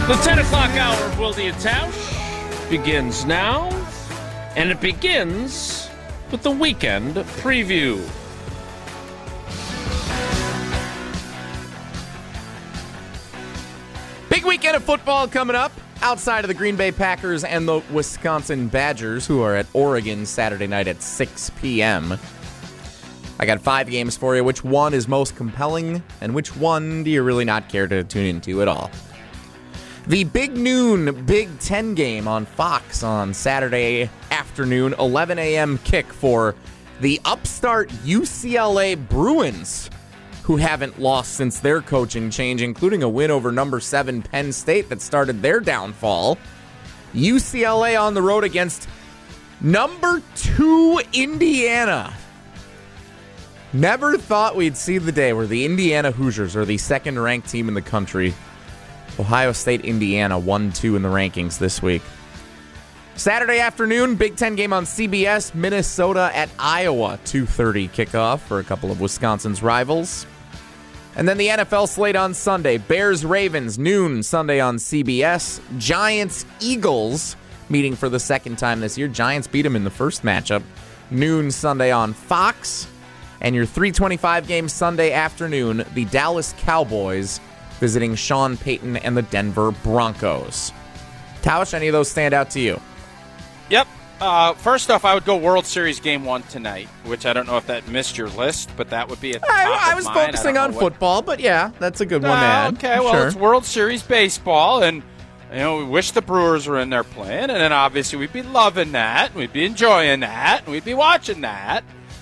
The 10 o'clock hour of Wilde and Tausch begins now, and it begins with the weekend preview. Big weekend of football coming up outside of the Green Bay Packers and the Wisconsin Badgers, who are at Oregon Saturday night at 6 p.m. I got 5 games for you. Which one is most compelling, and which one do you really not care to tune into at all? The big noon Big Ten game on Fox on Saturday afternoon, 11 a.m. kick for the upstart UCLA Bruins, who haven't lost since their coaching change, including a win over number 7 Penn State that started their downfall. UCLA on the road against number 2 Indiana. Never thought we'd see the day where the Indiana Hoosiers are the second-ranked team in the country. Ohio State, Indiana, 1-2 in the rankings this week. Saturday afternoon, Big Ten game on CBS, Minnesota at Iowa, 2:30 kickoff for a couple of Wisconsin's rivals. And then the NFL slate on Sunday, Bears-Ravens, noon Sunday on CBS. Giants-Eagles, meeting for the second time this year. Giants beat them in the first matchup. Noon Sunday on Fox. And your 3:25 game Sunday afternoon, the Dallas Cowboys visiting Sean Payton and the Denver Broncos. Tausch, any of those stand out to you? Yep. First off, I would go World Series Game 1 tonight, which I don't know if that missed your list, but that would be at the top I was of mine. focusing on football, but yeah, that's a good one to add. Okay, well, sure. It's World Series Baseball, and we wish the Brewers were in there playing, and then obviously we'd be loving that, we'd be enjoying that, and we'd be watching that.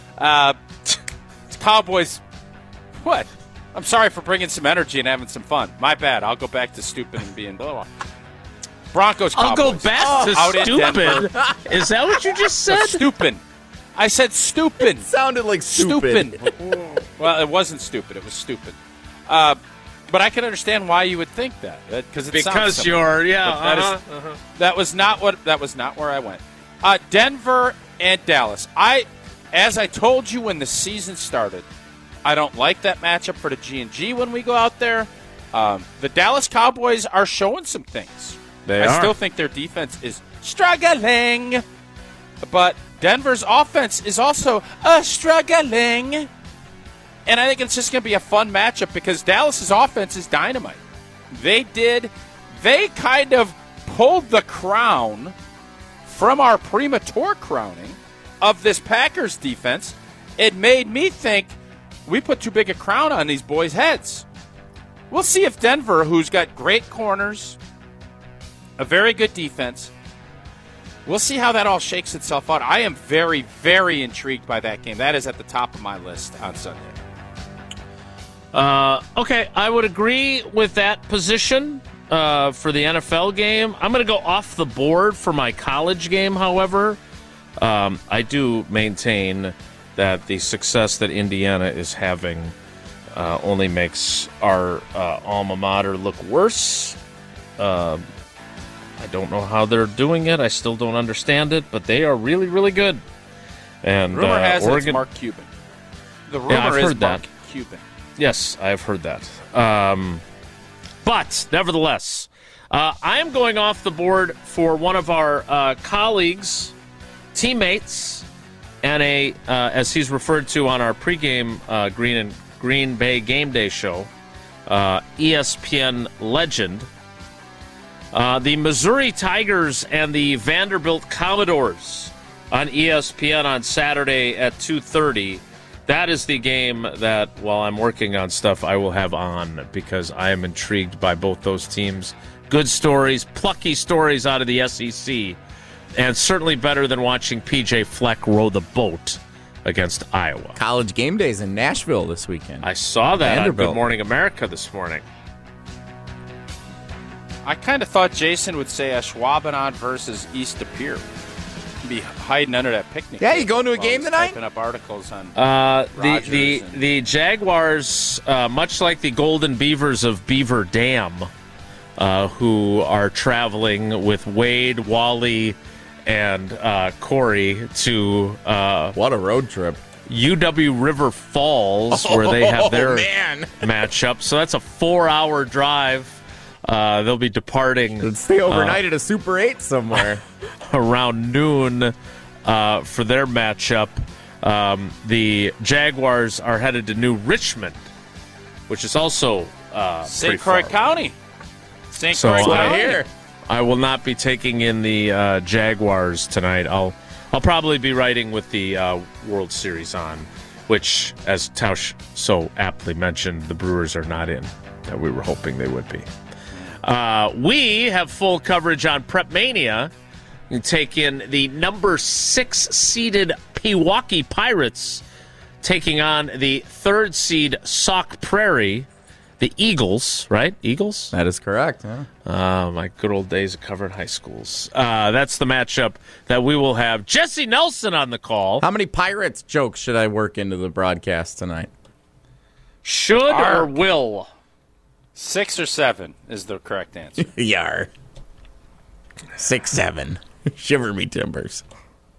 Cowboys, what? I'm sorry for bringing some energy and having some fun. My bad. I'll go back to stupid and being blah, blah. Broncos, Cowboys. I'll go back to stupid. Is that what you just said? Stupid. I said stupid. It sounded like stupid. Well, it wasn't stupid. It was stupid. But I can understand why you would think that. Because you're, That was not where I went. Denver and Dallas. As I told you when the season started, I don't like that matchup for the G&G when we go out there. The Dallas Cowboys are showing some things. I still think their defense is struggling, but Denver's offense is also struggling. And I think it's just going to be a fun matchup because Dallas's offense is dynamite. They kind of pulled the crown from our premature crowning of this Packers defense. It made me think we put too big a crown on these boys' heads. We'll see if Denver, who's got great corners, a very good defense, we'll see how that all shakes itself out. I am very, very intrigued by that game. That is at the top of my list on Sunday. Okay, I would agree with that position for the NFL game. I'm going to go off the board for my college game, however. I do maintain that the success that Indiana is having only makes our alma mater look worse. I don't know how they're doing it. I still don't understand it, but they are really, really good. And rumor has Oregon, it's Mark Cuban. The rumor is Mark Cuban. Yes, I have heard that. But nevertheless, I am going off the board for one of our colleagues, teammates, and as he's referred to on our pregame Green Bay Game Day show, ESPN legend, the Missouri Tigers and the Vanderbilt Commodores on ESPN on Saturday at 2:30. That is the game that, while I'm working on stuff, I will have on because I am intrigued by both those teams. Good stories, plucky stories out of the SEC, and certainly better than watching P.J. Fleck row the boat against Iowa. College game days in Nashville this weekend. I saw that Vanderbilt. on Good Morning America this morning. I kind of thought Jason would say Ashwaubenon versus East De Pere. Be hiding under that picnic. Yeah, you going to a game tonight? Typing up articles on the Jaguars, much like the Golden Beavers of Beaver Dam, who are traveling with Wade, Wally, and Corey to what a road trip. UW River Falls, where they have their matchup. So that's a 4-hour drive They'll be departing. Let's stay overnight at a Super 8 somewhere. Around noon for their matchup. The Jaguars are headed to New Richmond, which is also St. Croix County. St. Croix County. Here. I will not be taking in the Jaguars tonight. I'll probably be riding with the World Series on, which, as Tausch so aptly mentioned, the Brewers are not in. That we were hoping they would be. We have full coverage on Prep Mania. You can take in the number 6 seeded Pewaukee Pirates taking on the 3rd seed Sauk Prairie. The Eagles, right? Eagles? That is correct. Yeah. My good old days of covering high schools. That's the matchup that we will have. Jesse Nelson on the call. How many Pirates jokes should I work into the broadcast tonight? Should or will? 6 or 7 is the correct answer. Yar. 6-7. Shiver me timbers.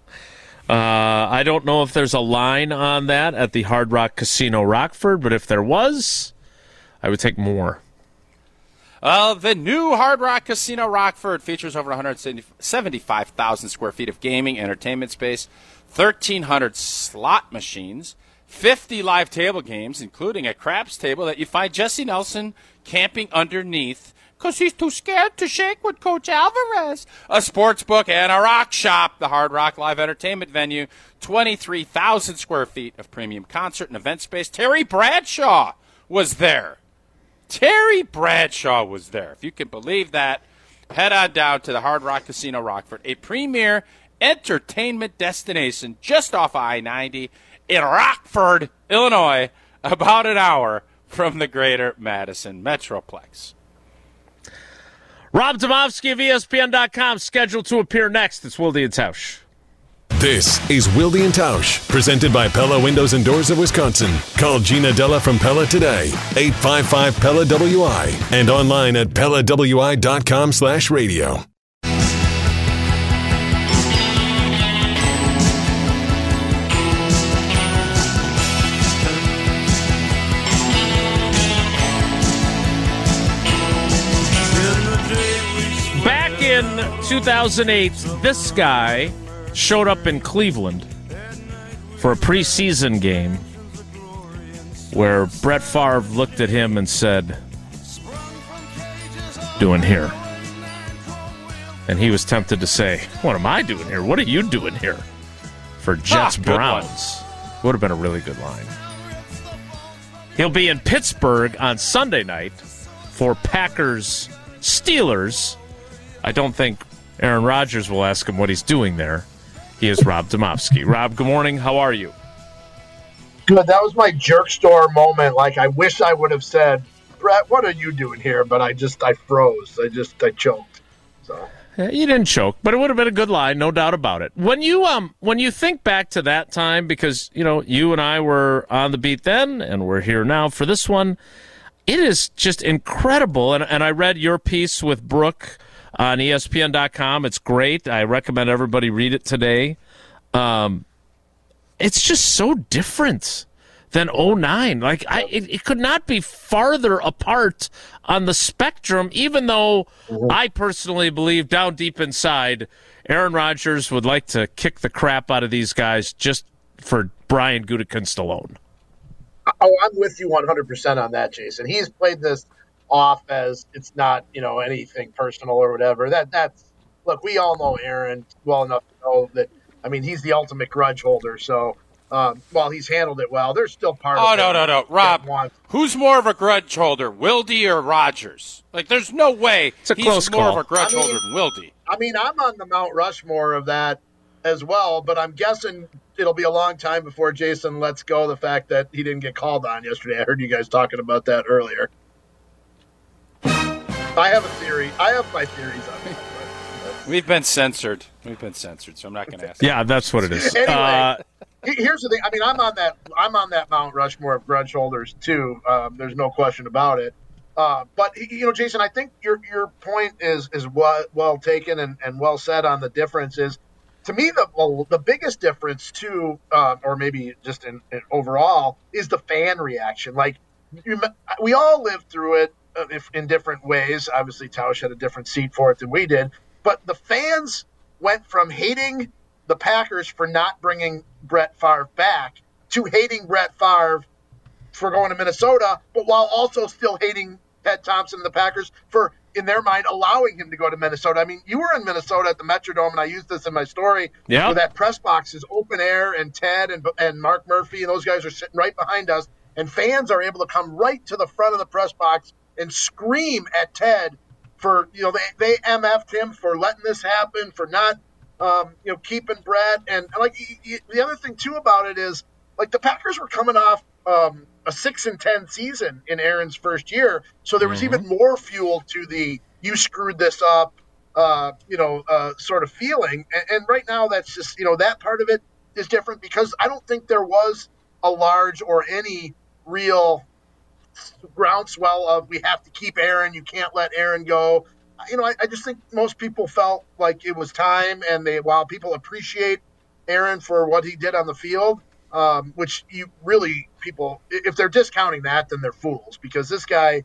I don't know if there's a line on that at the Hard Rock Casino Rockford, but if there was, I would take more. The new Hard Rock Casino Rockford features over 175,000 square feet of gaming entertainment space, 1,300 slot machines, 50 live table games, including a craps table that you find Jesse Nelson camping underneath because he's too scared to shake with Coach Alvarez. A sports book and a rock shop, the Hard Rock Live Entertainment venue, 23,000 square feet of premium concert and event space. Terry Bradshaw was there. Terry Bradshaw was there. If you can believe that, head on down to the Hard Rock Casino Rockford, a premier entertainment destination just off I-90 in Rockford, Illinois, about an hour from the greater Madison Metroplex. Rob Domofsky of ESPN.com scheduled to appear next. It's Wilde and Tausch. This is Wilde and Tausch, presented by Pella Windows and Doors of Wisconsin. Call Gina Della from Pella today, 855-PELLA-WI, and online at PellaWI.com/radio. Back in 2008, this guy showed up in Cleveland for a preseason game where Brett Favre looked at him and said, "Doing here?" And he was tempted to say, "What am I doing here? What are you doing here?" For Jets Browns. Would have been a really good line. He'll be in Pittsburgh on Sunday night for Packers Steelers. I don't think Aaron Rodgers will ask him what he's doing there. He is Rob Domofsky. Rob, good morning. How are you? Good. That was my jerk store moment. Like, I wish I would have said, "Brett, what are you doing here?" But I froze. I choked. So You didn't choke, but it would have been a good line, no doubt about it. When you think back to that time, because you and I were on the beat then, and we're here now for this one, it is just incredible. And I read your piece with Brooke on ESPN.com. It's great. I recommend everybody read it today. It's just so different than 2009. Like, it could not be farther apart on the spectrum, even though I personally believe down deep inside Aaron Rodgers would like to kick the crap out of these guys just for Brian Gutekunst alone. Oh, I'm with you 100% on that, Jason. He's played this off as it's not, anything personal or whatever. That's look, we all know Aaron well enough to know that. I mean, he's the ultimate grudge holder. So while he's handled it well, there's still part of it. No. Rob, who's more of a grudge holder, Wilde or Rodgers? Like, there's no way he's more of a grudge holder than Wilde. I mean, I'm on the Mount Rushmore of that as well, but I'm guessing it'll be a long time before Jason lets go the fact that he didn't get called on yesterday. I heard you guys talking about that earlier. I have a theory. I have my theories on it. We've been censored, so I'm not going to ask. Yeah, that's what it is. Anyway, here's the thing. I mean, I'm on that Mount Rushmore of grudge holders too. There's no question about it. But Jason, I think your point is well taken and well said on the difference. Is to me the biggest difference too, or maybe just in overall, is the fan reaction. Like we all lived through it. if in different ways. Obviously, Tausch had a different seat for it than we did. But the fans went from hating the Packers for not bringing Brett Favre back to hating Brett Favre for going to Minnesota, but while also still hating Ted Thompson and the Packers for, in their mind, allowing him to go to Minnesota. I mean, you were in Minnesota at the Metrodome, and I used this in my story, where that press box is open air, and Ted and Mark Murphy and those guys are sitting right behind us, and fans are able to come right to the front of the press box and scream at Ted for, they MF'd him for letting this happen, for not, keeping Brett. And like the other thing too about it is, like, the Packers were coming off a 6-10 season in Aaron's first year, so there was even more fuel to the "you screwed this up," sort of feeling. And right now, that's just that part of it is different, because I don't think there was a large or any real groundswell of we have to keep Aaron, you can't let Aaron go. I just think most people felt like it was time, and while people appreciate Aaron for what he did on the field, which people, if they're discounting that, then they're fools, because this guy,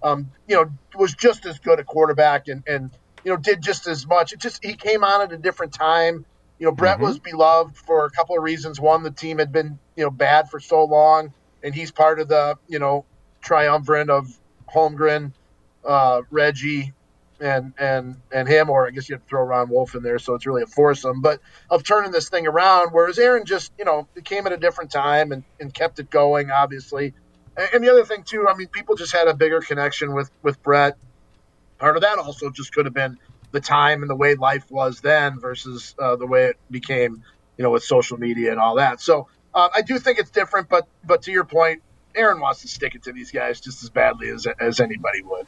was just as good a quarterback and did just as much. He came on at a different time. Brett was beloved for a couple of reasons. One, the team had been, bad for so long, and he's part of the, triumvirate of Holmgren, Reggie, and him, or I guess you have to throw Ron Wolf in there, so it's really a foursome, but of turning this thing around, whereas Aaron just, it came at a different time and kept it going, obviously. And the other thing, too, I mean, people just had a bigger connection with Brett. Part of that also just could have been the time and the way life was then versus the way it became, with social media and all that. So I do think it's different, but to your point, Aaron wants to stick it to these guys just as badly as anybody would.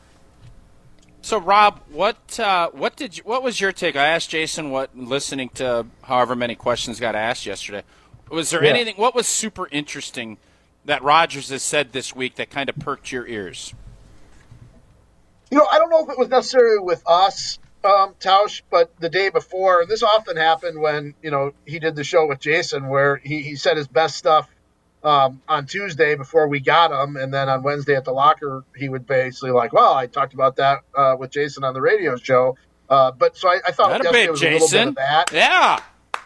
So, Rob, what was your take? I asked Jason listening to however many questions got asked yesterday. Was there anything? What was super interesting that Rodgers has said this week that kind of perked your ears? I don't know if it was necessarily with us, Tausch, but the day before, and this often happened when he did the show with Jason, where he said his best stuff on Tuesday before we got him, and then on Wednesday at the locker, he would basically well, I talked about that with Jason on the radio show. But so I thought yesterday was a little bit of that. Yeah.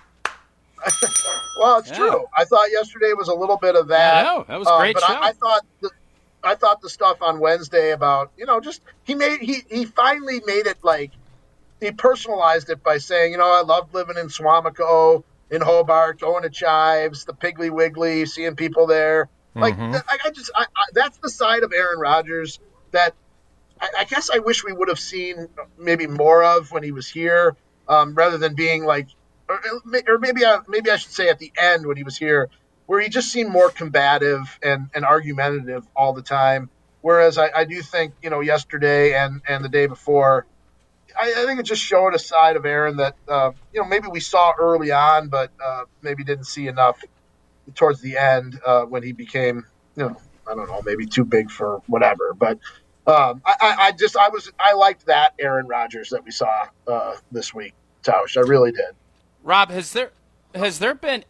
Well, it's true. I thought yesterday was a little bit of that. I know. That was a great but show. I thought the stuff on Wednesday about just he finally made it like he personalized it by saying I loved living in Swamico, in Hobart, going to Chives, the Piggly Wiggly, seeing people there. Like, that's the side of Aaron Rodgers that I guess I wish we would have seen maybe more of when he was here, rather than being like, or maybe I should say at the end when he was here, where he just seemed more combative and argumentative all the time. Whereas I do think, yesterday and the day before, I think it just showed a side of Aaron that, maybe we saw early on, but maybe didn't see enough towards the end when he became, I don't know, maybe too big for whatever. But I liked that Aaron Rodgers that we saw this week, Tausch. I really did. Rob, has there been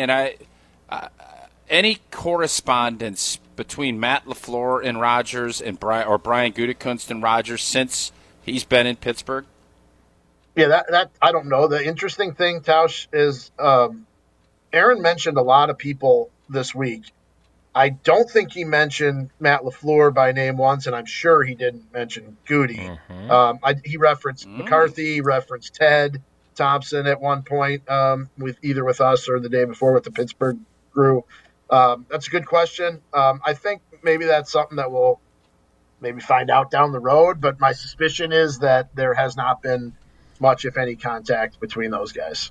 any correspondence between Matt LaFleur and Rodgers and Brian Gutekunst and Rodgers since he's been in Pittsburgh? Yeah, that I don't know. The interesting thing, Tausch, is Aaron mentioned a lot of people this week. I don't think he mentioned Matt LaFleur by name once, and I'm sure he didn't mention Goody. He referenced McCarthy, referenced Ted Thompson at one point, with us or the day before with the Pittsburgh crew. That's a good question. I think maybe that's something that we'll maybe find out down the road, but my suspicion is that there has not been much, if any, contact between those guys.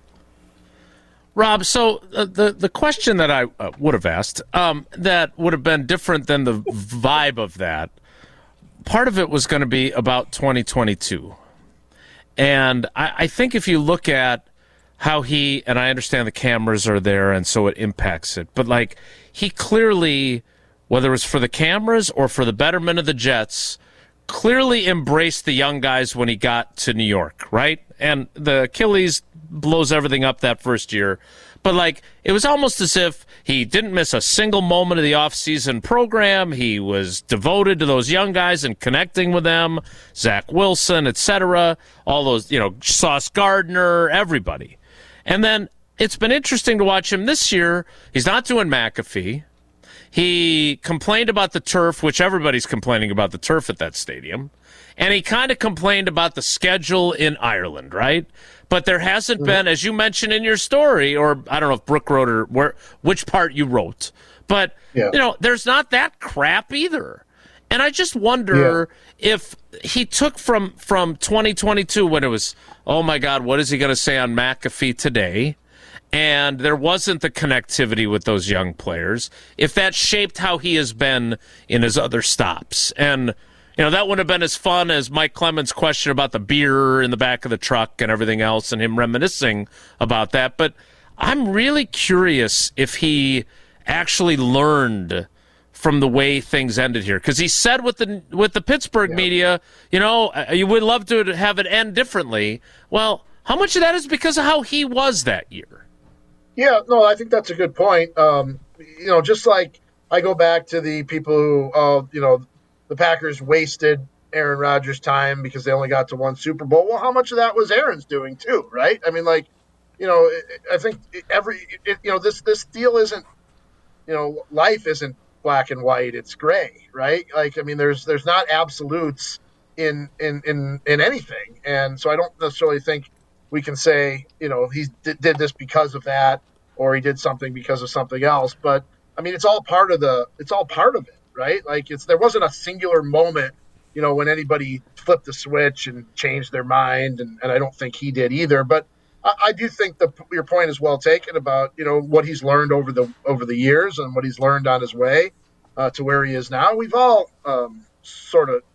Rob, so the question that I would have asked that would have been different than the vibe of that, part of it was going to be about 2022. And I think if you look at how and I understand the cameras are there and so it impacts it, but like he clearly, whether it's for the cameras or for the betterment of the Jets, clearly embraced the young guys when he got to New York, right? And the Achilles blows everything up that first year. but like it was almost as if he didn't miss a single moment of the offseason program. He was devoted to those young guys and connecting with them, Zach Wilson, etc., all those, Sauce Gardner, everybody. And then it's been interesting to watch him this year. He's not doing McAfee. He complained about the turf, which everybody's complaining about the turf at that stadium. And he kind of complained about the schedule in Ireland, right? But there hasn't been, as you mentioned in your story, or I don't know if Brooke wrote or which part you wrote, but, there's not that crap either. And I just wonder if he took from 2022 when it was, oh, my God, what is he going to say on McAfee today? And there wasn't the connectivity with those young players, if that shaped how he has been in his other stops. And, that would have been as fun as Mike Clemens' question about the beer in the back of the truck and everything else and him reminiscing about that. But I'm really curious if he actually learned from the way things ended here. Because he said with the Pittsburgh media, you would love to have it end differently. Well, how much of that is because of how he was that year? Yeah, no, I think that's a good point. Just like I go back to the people who, the Packers wasted Aaron Rodgers' time because they only got to one Super Bowl. Well, how much of that was Aaron's doing too, right? I mean, I think this deal isn't, life isn't black and white; it's gray, right? There's not absolutes in anything, and so I don't necessarily think we can say, he did this because of that, or he did something because of something else. But it's all part of it, right? There wasn't a singular moment, when anybody flipped the switch and changed their mind. And I don't think he did either, but I do think your point is well taken about, what he's learned over the years and what he's learned on his way to where he is now. We've all sort of,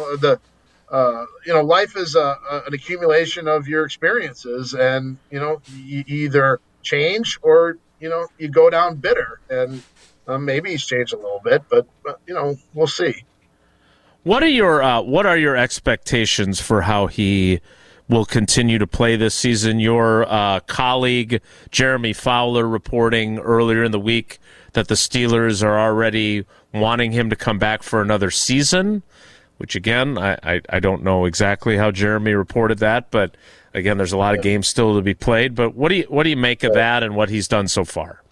life is an accumulation of your experiences, and you either change or you go down bitter. And maybe he's changed a little bit, but we'll see. What are your expectations for how he will continue to play this season? Your colleague Jeremy Fowler reporting earlier in the week that the Steelers are already wanting him to come back for another season. Which, again, I don't know exactly how Jeremy reported that, but, again, there's a lot of games still to be played. But what do you make of that and what he's done so far?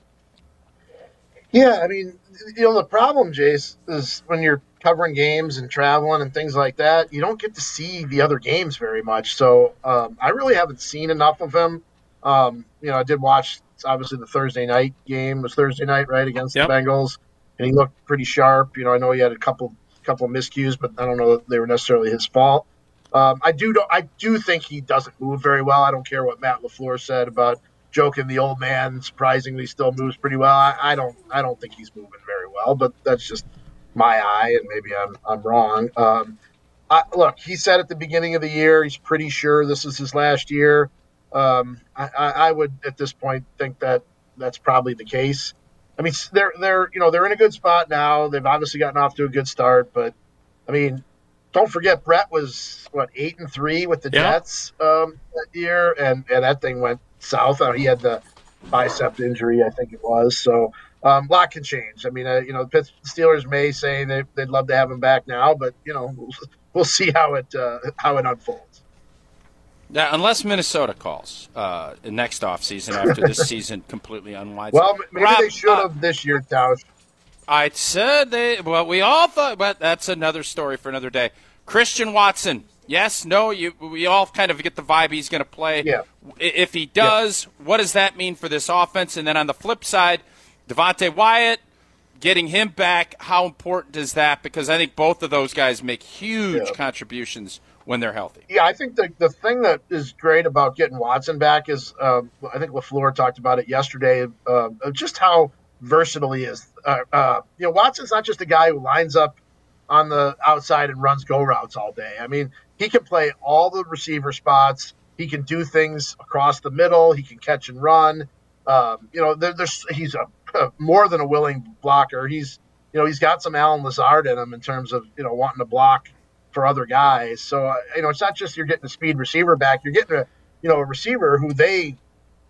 Yeah, the problem, Jace, is when you're covering games and traveling and things like that, you don't get to see the other games very much. So I really haven't seen enough of him. I did watch, obviously, the Thursday night game. It was Thursday night, right, against the Bengals, and he looked pretty sharp. I know he had a couple of miscues, but I don't know that they were necessarily his fault. I do think he doesn't move very well. I don't care what Matt LaFleur said about joking the old man surprisingly still moves pretty well. I don't think he's moving very well, but that's just my eye, and maybe I'm wrong. Look, he said at the beginning of the year he's pretty sure this is his last year. I would at this point think that that's probably the case. They're in a good spot now. They've obviously gotten off to a good start, but don't forget Brett was 8-3 with the Jets that year, and that thing went south. He had the bicep injury, I think it was. So a lot can change. The Steelers may say they'd love to have him back now, but we'll see how it unfolds. Yeah, unless Minnesota calls next offseason after this season completely unwinds. Well, maybe they should have this year, Tausch. I said we all thought, but that's another story for another day. Christian Watson, yes, no, we all kind of get the vibe he's going to play. Yeah. If he does, what does that mean for this offense? And then on the flip side, Devontae Wyatt, getting him back, how important is that? Because I think both of those guys make huge contributions when they're healthy. Yeah, I think the thing that is great about getting Watson back is I think LaFleur talked about it yesterday, just how versatile he is. Watson's not just a guy who lines up on the outside and runs go routes all day. He can play all the receiver spots. He can do things across the middle. He can catch and run. He's a more than a willing blocker. He's got some Alan Lazard in him in terms of wanting to block for other guys. So it's not just you're getting a speed receiver back. You're getting a receiver who they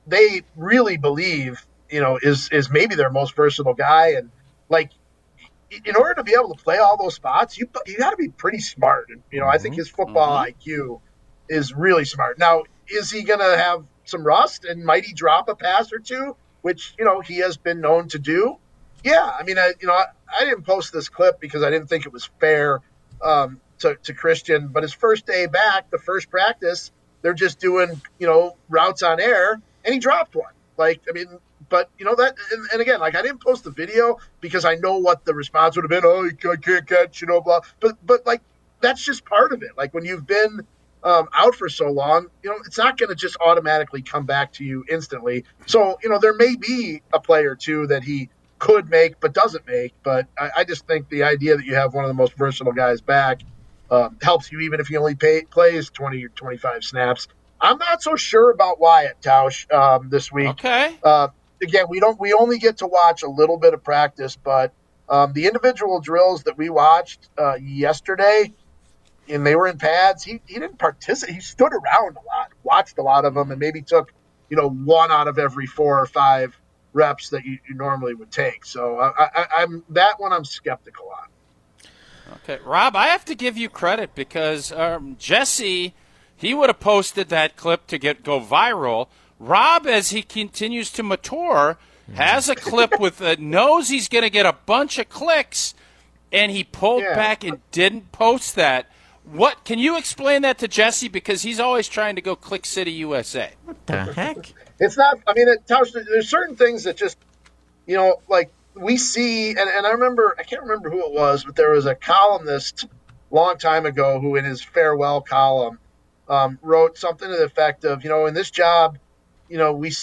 they really believe, is maybe their most versatile guy. And like, in order to be able to play all those spots, you got to be pretty smart. And, I think his football IQ is really smart. Now, is he going to have some rust and might he drop a pass or two, which, he has been known to do? Yeah. I mean, I didn't post this clip because I didn't think it was fair to Christian, but his first day back, the first practice, they're just doing, routes on air, and he dropped one. Like, I mean, but that, and again, like, I didn't post the video because I know what the response would have been. Oh, I can't catch, blah. But like, that's just part of it. Like, when you've been out for so long, it's not going to just automatically come back to you instantly. So, there may be a play or two that he could make but doesn't make. But I just think the idea that you have one of the most versatile guys back helps you, even if he only plays 20 or 25 snaps. I'm not so sure about Wyatt, Tausch, this week. Okay. Again, we only get to watch a little bit of practice, but the individual drills that we watched yesterday, and they were in pads, he didn't participate. He stood around a lot, watched a lot of them, and maybe took one out of every 4 or 5 reps that you normally would take. So I'm that one I'm skeptical on. Okay, Rob, I have to give you credit because Jesse, he would have posted that clip to go viral. Rob, as he continues to mature, has a clip with knows he's going to get a bunch of clicks, and he pulled back and didn't post that. What can you explain that to Jesse, because he's always trying to go Click City USA? What the heck? It's not. I mean, there's certain things that just like. We see, and I remember, I can't remember who it was, but there was a columnist long time ago who in his farewell column wrote something to the effect of, in this job, we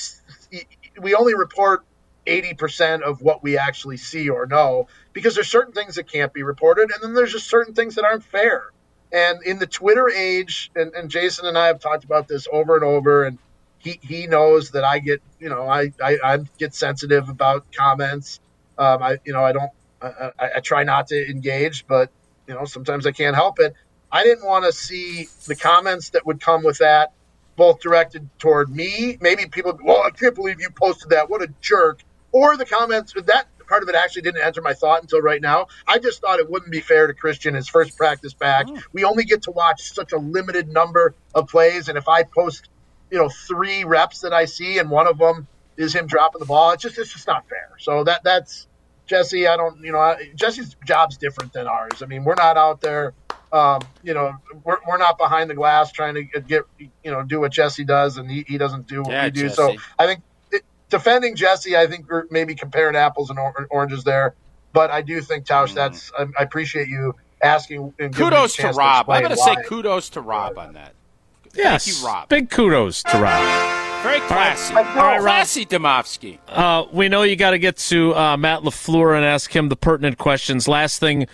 only report 80% of what we actually see or know, because there's certain things that can't be reported, and then there's just certain things that aren't fair. And in the Twitter age, and Jason and I have talked about this over and over, and he knows that I get, I get sensitive about comments. I try not to engage, but sometimes I can't help it. I didn't want to see the comments that would come with that, both directed toward me. Maybe people, well, I can't believe you posted that. What a jerk. Or the comments, that part of it actually didn't enter my thought until right now. I just thought it wouldn't be fair to Christian, his first practice back. We only get to watch such a limited number of plays. And if I post, 3 reps that I see and one of them is him dropping the ball, it's just not fair. So that's Jesse. Jesse's job's different than ours. I mean, we're not out there, we're not behind the glass trying to get, do what Jesse does, and he doesn't do what we do. Jesse. So I think defending Jesse, I think we're maybe comparing apples and oranges there. But I do think, Tausch, I appreciate you asking. And kudos to Rob. I'm going to say kudos to Rob on that. Yes. Thank you, Rob. Big kudos to Rob. Very classy. All right, Rob. Classy, Demovsky. We know you got to get to Matt LaFleur and ask him the pertinent questions. Last thing,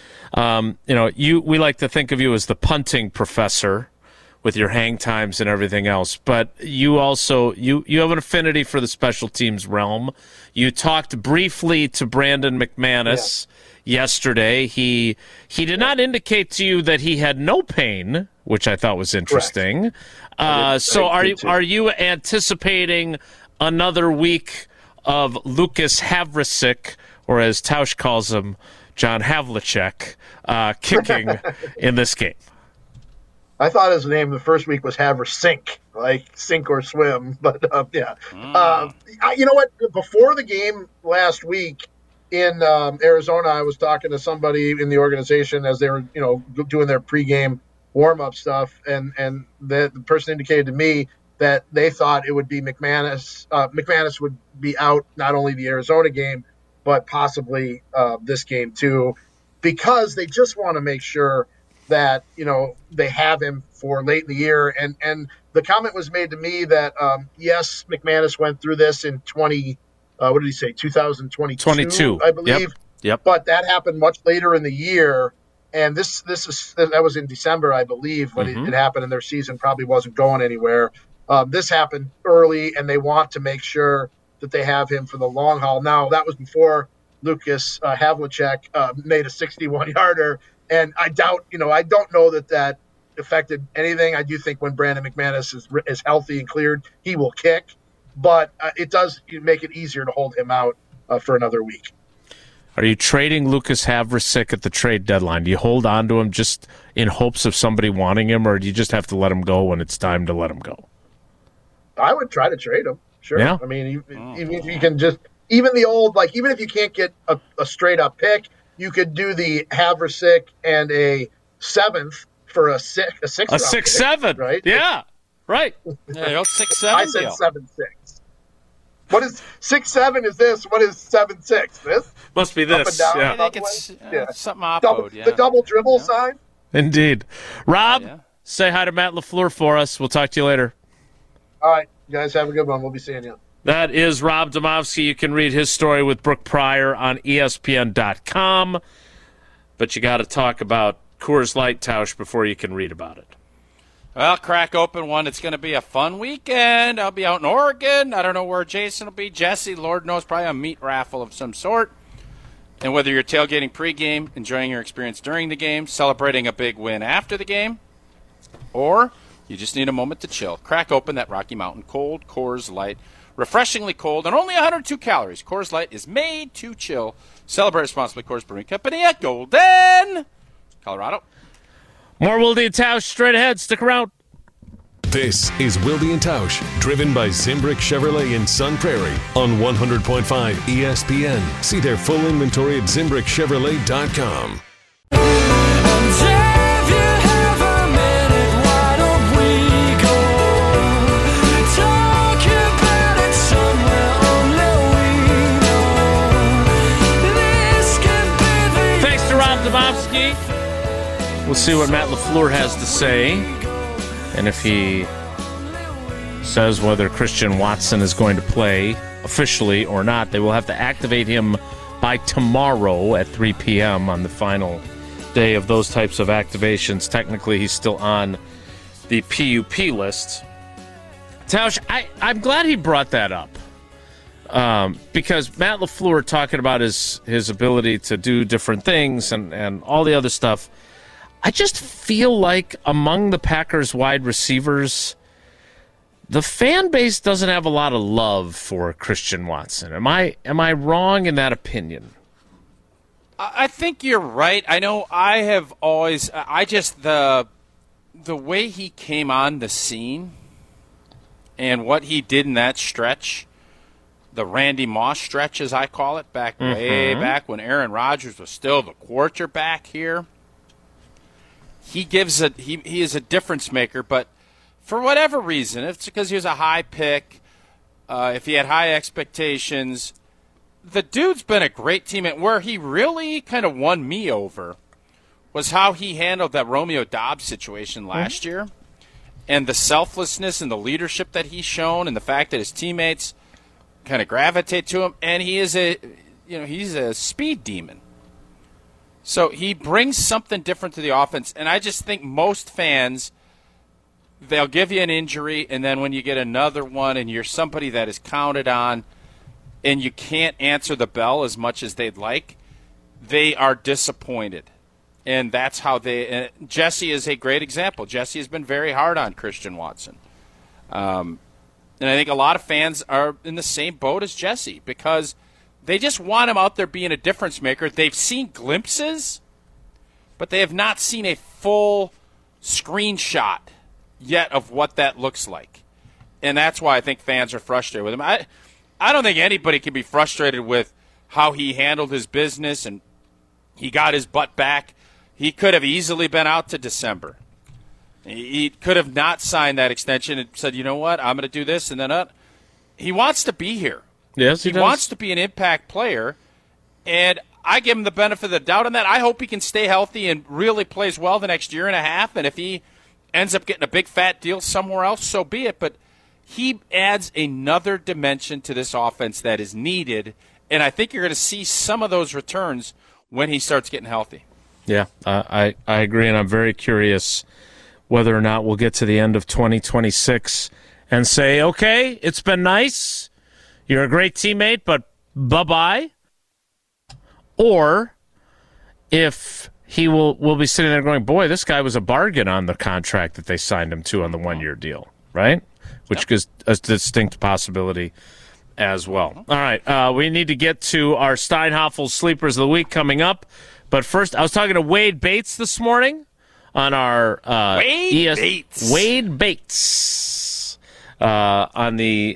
we like to think of you as the punting professor with your hang times and everything else, but you also you have an affinity for the special teams realm. You talked briefly to Brandon McManus yesterday. He did not indicate to you that he had no pain, which I thought was interesting. So are you anticipating another week of Lucas Havlicek, or as Tausch calls him, John Havlicek, kicking in this game? I thought his name the first week was Haversink, like sink or swim. But you know what? Before the game last week in Arizona, I was talking to somebody in the organization as they were, doing their pregame warm-up stuff, and the person indicated to me that they thought it would be McManus. McManus would be out not only the Arizona game, but possibly this game too, because they just want to make sure that they have him for late in the year. And the comment was made to me that yes, McManus went through this in 2022, I believe. Yep. But that happened much later in the year. And that was in December, I believe, when it happened, and their season probably wasn't going anywhere. This happened early, and they want to make sure that they have him for the long haul. Now, that was before Lucas Havlicek made a 61-yarder, and I don't know that affected anything. I do think when Brandon McManus is healthy and cleared, he will kick. but it does make it easier to hold him out for another week. Are you trading Lucas Havrisik at the trade deadline? Do you hold on to him just in hopes of somebody wanting him, or do you just have to let him go when it's time to let him go? I would try to trade him. Sure. Yeah. I mean, even if you can just even the old even if you can't get a straight up pick, you could do the Havrisik and a 7th for a 6-7, right? Yeah, right. Yeah, 6-7. I said 7-6. What is 6-7? Is this? What is 7-6? This must be this. Up and down, Yeah. I think it's something opposite. the double dribble sign. Indeed. Rob, Yeah. say hi to Matt LaFleur for us. We'll talk to you later. All right, you guys have a good one. We'll be seeing you. That is Rob Demovsky. You can read his story with Brooke Pryor on ESPN.com. But you got to talk about Coors Light, Tausch, before you can read about it. Well, crack open one. It's going to be a fun weekend. I'll be out in Oregon. I don't know where Jason will be. Jesse, Lord knows, probably a meat raffle of some sort. And whether you're tailgating pregame, enjoying your experience during the game, celebrating a big win after the game, or you just need a moment to chill, crack open that Rocky Mountain Cold Coors Light. Refreshingly cold and only 102 calories. Coors Light is made to chill. Celebrate responsibly. Coors Brewing Company at Golden, Colorado. More Wilde and Tausch straight ahead. Stick around. This is Wilde and Tausch, driven by Zimbrick Chevrolet in Sun Prairie on 100.5 ESPN. See their full inventory at ZimbrickChevrolet.com. Thanks to Rob Demovsky. We'll see what Matt LaFleur has to say. And if he says whether Christian Watson is going to play officially or not, they will have to activate him by tomorrow at 3 p.m. on the final day of those types of activations. Technically, he's still on the PUP list. Tausch, I'm glad he brought that up. Because Matt LaFleur talking about his ability to do different things and all the other stuff, I just feel like among the Packers wide receivers, the fan base doesn't have a lot of love for Christian Watson. Am I wrong in that opinion? I think you're right. I know I have always the way he came on the scene and what he did in that stretch, the Randy Moss stretch as I call it, way back when Aaron Rodgers was still the quarterback here. He is a difference maker, but for whatever reason, if it's because he was a high pick, if he had high expectations, the dude's been a great teammate. Where he really kind of won me over was how he handled that Romeo Doubs situation last year, and the selflessness and the leadership that he's shown, and the fact that his teammates kind of gravitate to him. And he's a speed demon. So he brings something different to the offense, and I just think most fans, they'll give you an injury, and then when you get another one and you're somebody that is counted on and you can't answer the bell as much as they'd like, they are disappointed. And that's how Jesse is a great example. Jesse has been very hard on Christian Watson. And I think a lot of fans are in the same boat as Jesse because they just want him out there being a difference maker. They've seen glimpses, but they have not seen a full screenshot yet of what that looks like. And that's why I think fans are frustrated with him. I don't think anybody can be frustrated with how he handled his business and he got his butt back. He could have easily been out to December. He could have not signed that extension and said, you know what, I'm going to do this and then that. He wants to be here. Yes, he does. Wants to be an impact player, and I give him the benefit of the doubt on that. I hope he can stay healthy and really plays well the next year and a half, and if he ends up getting a big fat deal somewhere else, so be it. But he adds another dimension to this offense that is needed, and I think you're going to see some of those returns when he starts getting healthy. Yeah, I agree, and I'm very curious whether or not we'll get to the end of 2026 and say, okay, it's been nice. You're a great teammate, but bye-bye. Or if he will be sitting there going, boy, this guy was a bargain on the contract that they signed him to on the one-year deal, right? which is a distinct possibility as well. All right, we need to get to our Steinhoffel Sleepers of the Week coming up. But first, I was talking to Wade Bates this morning on our Wade Bates on the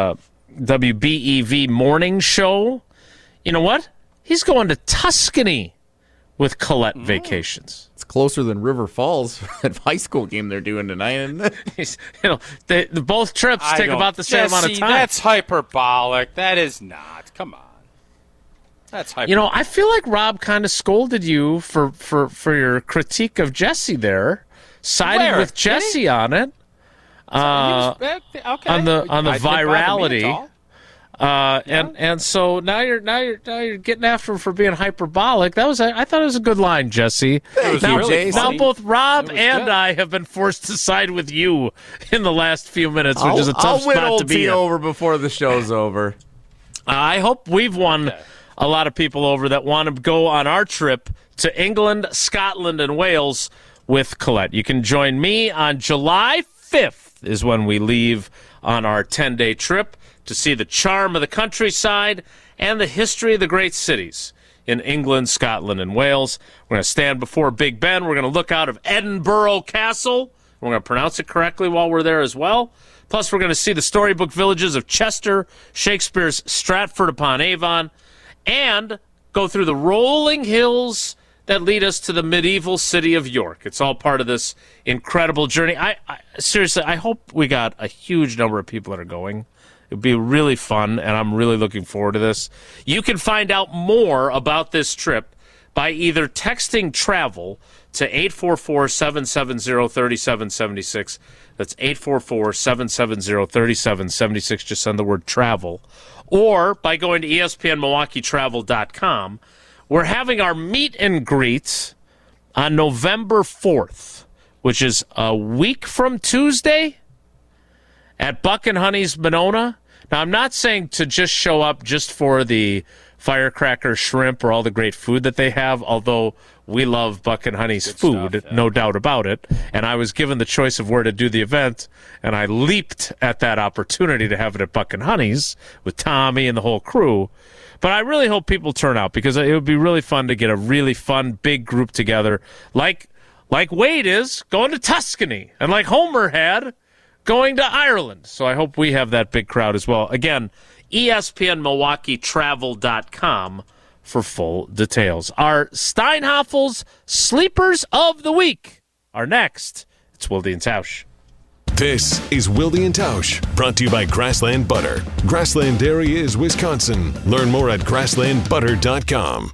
WBEV morning show. You know what? He's going to Tuscany with Colette Vacations. It's closer than River Falls at high school game they're doing tonight, isn't it? Both trips take about the same amount of time. That's hyperbolic. That is not. Come on. That's hyperbolic. I feel like Rob kind of scolded you for your critique of Jesse there, siding with Jesse on it. On the virality. And so now you're getting after him for being hyperbolic. I thought it was a good line, Jesse. Now both Rob and I have been forced to side with you in the last few minutes, which is a tough spot to be in. I'll win over before the show's over. I hope we've won a lot of people over that want to go on our trip to England, Scotland, and Wales with Colette. You can join me on July 5th is when we leave on our 10-day trip to see the charm of the countryside and the history of the great cities in England, Scotland, and Wales. We're going to stand before Big Ben. We're going to look out of Edinburgh Castle. We're going to pronounce it correctly while we're there as well. Plus, we're going to see the storybook villages of Chester, Shakespeare's Stratford-upon-Avon, and go through the rolling hills that lead us to the medieval city of York. It's all part of this incredible journey. I seriously, I hope we got a huge number of people that are going. It'd be really fun, and I'm really looking forward to this. You can find out more about this trip by either texting TRAVEL to 844-770-3776. That's 844-770-3776. Just send the word TRAVEL. Or by going to ESPNMilwaukeeTravel.com. We're having our meet and greet on November 4th, which is a week from Tuesday, at Buck and Honey's Monona. Now, I'm not saying to just show up just for the firecracker shrimp or all the great food that they have, although we love Buck and Honey's food, no doubt about it. And I was given the choice of where to do the event, and I leaped at that opportunity to have it at Buck and Honey's with Tommy and the whole crew. But I really hope people turn out, because it would be really fun to get a really fun, big group together, like Wade is going to Tuscany, and like Homer had going to Ireland. So I hope we have that big crowd as well. Again, ESPNMilwaukeeTravel.com for full details. Our Steinhoffel's Sleepers of the Week are next. It's Wilde and Tausch. This is Wilde and Tausch, brought to you by Grassland Butter. Grassland Dairy is Wisconsin. Learn more at grasslandbutter.com.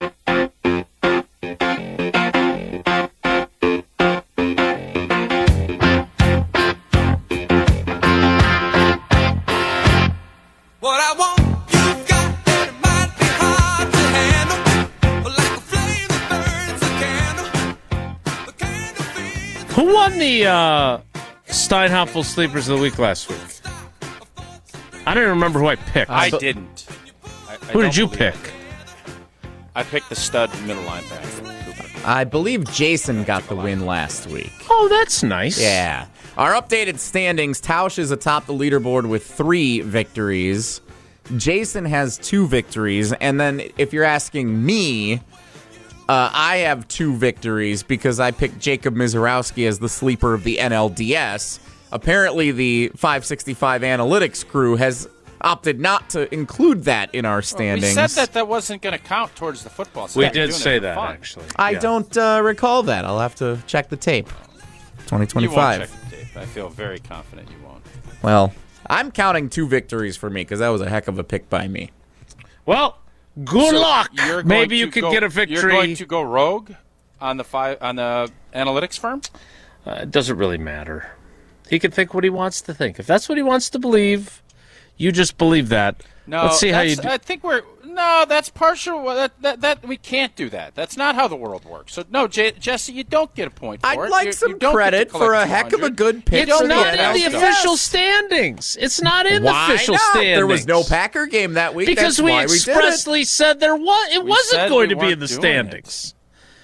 Who won the Steinhoffel Sleepers of the Week last week? I don't even remember who I picked. I didn't. Who did you pick? I picked the stud middle linebacker. I believe Jason got the win last week. Oh, that's nice. Yeah. Our updated standings, Tausch is atop the leaderboard with 3 victories. Jason has 2 victories. And then if you're asking me, I have 2 victories because I picked Jacob Mizorowski as the sleeper of the NLDS. Apparently, the 565 Analytics crew has opted not to include that in our standings. We said that wasn't going to count towards the football. So we did say that, actually. I don't recall that. I'll have to check the tape. 2025. You won't check the tape. I feel very confident you won't. Well, I'm counting 2 victories for me because that was a heck of a pick by me. Well, good luck. Maybe you could get a victory. You're going to go rogue on the analytics firm? It doesn't really matter. He can think what he wants to think. If that's what he wants to believe, you just believe that. No, let's see how you do. I think that's partial. That we can't do that. That's not how the world works. So no, Jesse, you don't get a point for it. I'd like some credit for a heck of a good pick. It's not in the official standings. It's not in the official standings. There was no Packer game that week. Because we expressly said there was. It wasn't going to be in the standings.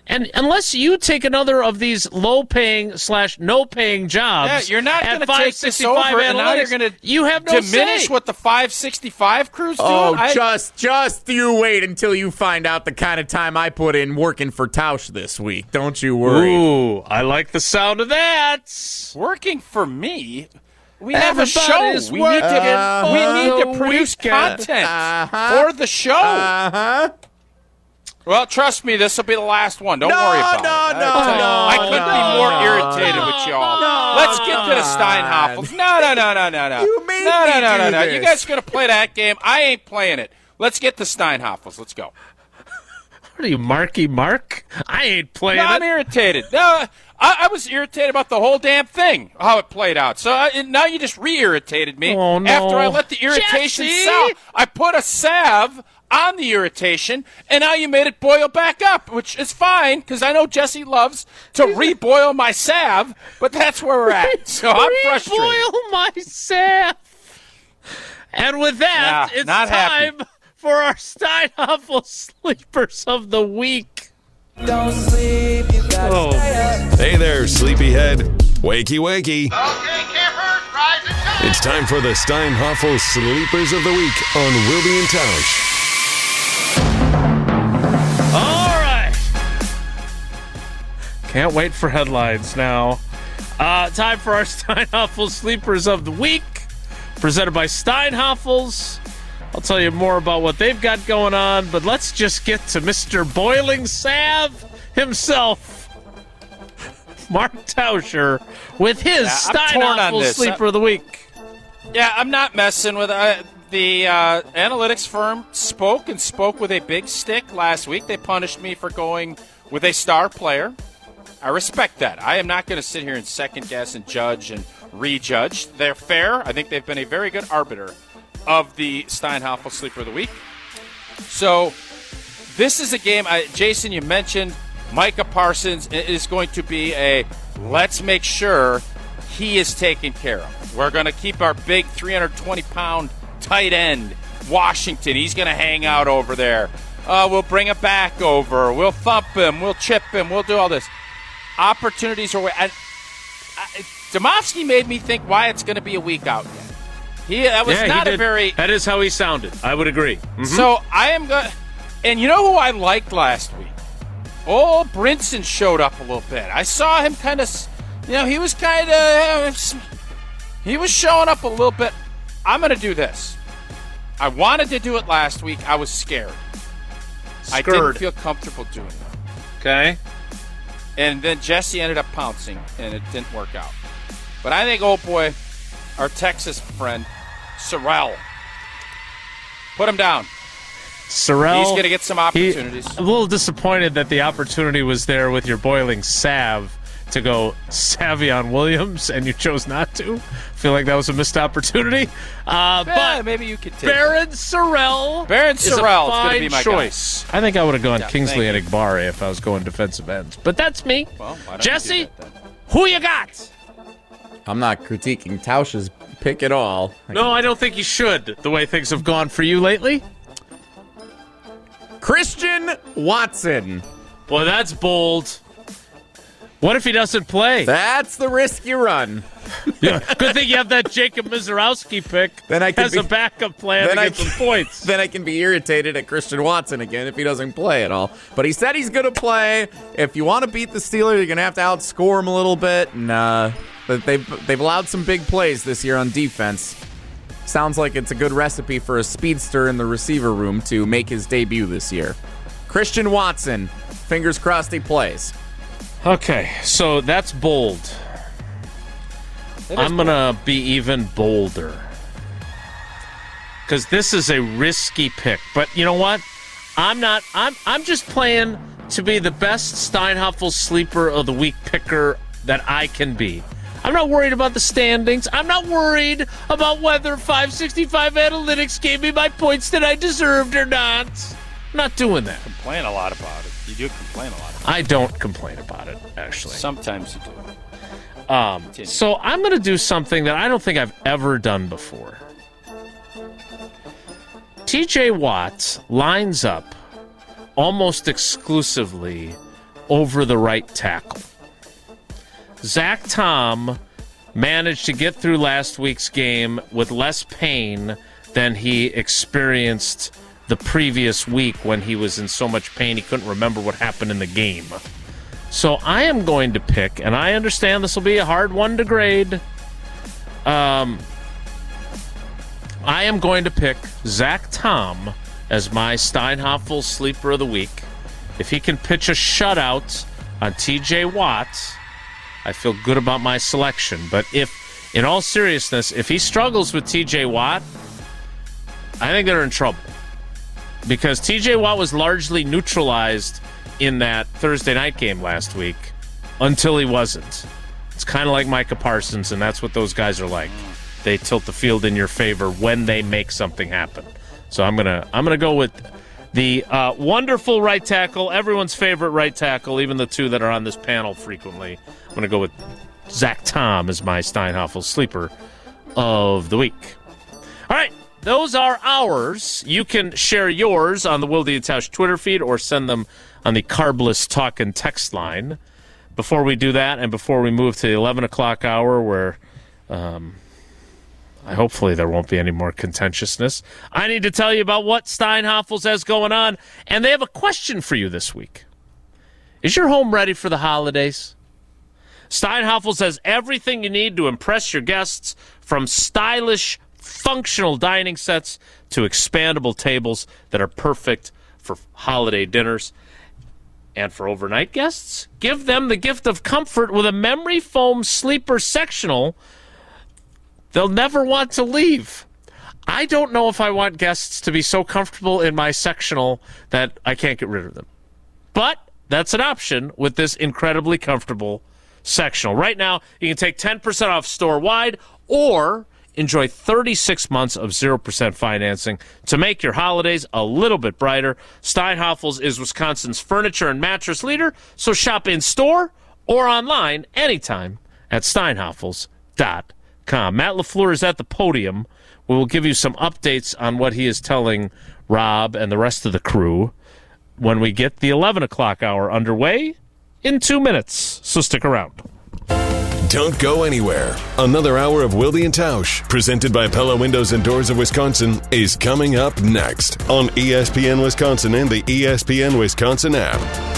And unless you take another of these low-paying/no-paying jobs, Yeah, you're not at going to take this over, and now you're going to you have no diminish say. what the 565 crew's doing. Oh, just you wait until you find out the kind of time I put in working for Tausch this week. Don't you worry. Ooh, I like the sound of that. Working for me. We have a show. Everybody's We need to the produce weekend. content for the show. Uh-huh. Well, trust me, this will be the last one. Don't worry about it. I couldn't be more irritated with y'all. Let's get to the Steinhoffels. No. You made me do No. this. You guys are going to play that game. I ain't playing it. Let's get to Steinhoffels. Let's go. What are you, Marky Mark? I ain't playing No, I'm it. irritated. No, I was irritated about the whole damn thing, how it played out. So now you just re-irritated me. Oh, no. After I let the irritation Jesse! salve. I put a salve on the irritation, and now you made it boil back up, which is fine, because I know Jesse loves to reboil my salve, but that's where we're at. So I'm frustrated. Reboil myself. And with that, Yeah, it's not happy. time for our Steinhoffel Sleepers of the Week. Don't sleep, you gotta Oh. stay up. Hey there, sleepyhead. Wakey, wakey. Okay, campers, rise and shine. It's time for the Steinhoffel Sleepers of the Week on Wilde and Tausch. All right. Can't wait for headlines now. Time for our Steinhoffel Sleepers of the Week, presented by Steinhoffels. I'll tell you more about what they've got going on, but let's just get to Mr. Boiling Salve himself, Mark Tauscher, with his I'm torn on Steinhoffel this. Sleeper of the Week. Yeah, I'm not messing with the analytics firm spoke with a big stick last week. They punished me for going with a star player. I respect that. I am not going to sit here and second guess and judge and rejudge. They're fair. I think they've been a very good arbiter of the Steinhoffel Sleeper of the Week. So this is a game, Jason, you mentioned Micah Parsons is going to be let's make sure he is taken care of. We're going to keep our big 320-pound tight end, Washington. He's going to hang out over there. We'll bring him back over. We'll thump him. We'll chip him. We'll do all this. Opportunities are Domofsky made me think Wyatt's going to be a week out yet. That is how he sounded. I would agree. Mm-hmm. So I am going. And you know who I liked last week? Old Brinson showed up a little bit. I saw him kind of. He was he was showing up a little bit. I'm going to do this. I wanted to do it last week. I was scared. I didn't feel comfortable doing it. Okay. And then Jesse ended up pouncing, and it didn't work out. But I think, old boy, our Texas friend, Sorrell, put him down. Sorrell, he's going to get some opportunities. I'm a little disappointed that the opportunity was there with your boiling salve to go Savion Williams, and you chose not to. I feel like that was a missed opportunity. But maybe you could take Baron Sorrell. Baron is a Sorrell is fine going to be my choice. I think I would have gone Yeah, Kingsley thank you. Enagbare if I was going defensive ends. But that's me. Well, why don't Jesse, you do that then? who you got? I'm not critiquing Tausch's pick at all. No, I don't think you should, the way things have gone for you lately. Christian Watson. Boy, that's bold. What if he doesn't play? That's the risk you run. Yeah. Good thing you have that Jacob Mizorowski pick Then I can as be- a backup plan to then I get some can- points. Then I can be irritated at Christian Watson again if he doesn't play at all. But he said he's going to play. If you want to beat the Steelers, you're going to have to outscore him a little bit. And but they've allowed some big plays this year on defense. Sounds like it's a good recipe for a speedster in the receiver room to make his debut this year. Christian Watson, fingers crossed he plays. Okay, so that's bold. I'm going to be even bolder. Because this is a risky pick. But you know what? I'm just playing to be the best Steinhoffel Sleeper of the Week picker that I can be. I'm not worried about the standings. I'm not worried about whether 565 Analytics gave me my points that I deserved or not. I'm not doing that. Complain a lot about it. You do complain a lot about I don't complain about it, actually. it. Sometimes you do. So I'm going to do something that I don't think I've ever done before. TJ Watt lines up almost exclusively over the right tackle. Zach Tom managed to get through last week's game with less pain than he experienced the previous week when he was in so much pain he couldn't remember what happened in the game. So I am going to pick, and I understand this will be a hard one to grade. I am going to pick Zach Tom as my Steinhoffel sleeper of the week. If he can pitch a shutout on TJ Watt, I feel good about my selection. But if, in all seriousness, if he struggles with TJ Watt, I think they're in trouble. Because TJ Watt was largely neutralized in that Thursday night game last week until he wasn't. It's kind of like Micah Parsons, and that's what those guys are like. They tilt the field in your favor when they make something happen. So I'm gonna go with the wonderful right tackle, everyone's favorite right tackle, even the two that are on this panel frequently. I'm gonna go with Zach Tom as my Steinhoffel sleeper of the week. All right. Those are ours. You can share yours on the Wilde and Tausch Twitter feed or send them on the Carbless Talk and Text line. Before we do that and before we move to the 11 o'clock hour where hopefully there won't be any more contentiousness, I need to tell you about what Steinhoffels has going on, and they have a question for you this week. Is your home ready for the holidays? Steinhoffels has everything you need to impress your guests, from stylish functional dining sets to expandable tables that are perfect for holiday dinners and for overnight guests. Give them the gift of comfort with a memory foam sleeper sectional they'll never want to leave. I don't know if I want guests to be so comfortable in my sectional that I can't get rid of them. But that's an option with this incredibly comfortable sectional. Right now, you can take 10% off store-wide or enjoy 36 months of 0% financing to make your holidays a little bit brighter. Steinhoffels is Wisconsin's furniture and mattress leader, so shop in-store or online anytime at steinhoffels.com. Matt LaFleur is at the podium. We will give you some updates on what he is telling Rob and the rest of the crew when we get the 11 o'clock hour underway in 2 minutes, so stick around. Don't go anywhere. Another hour of Wilde and Tausch, presented by Pella Windows and Doors of Wisconsin, is coming up next on ESPN Wisconsin and the ESPN Wisconsin app.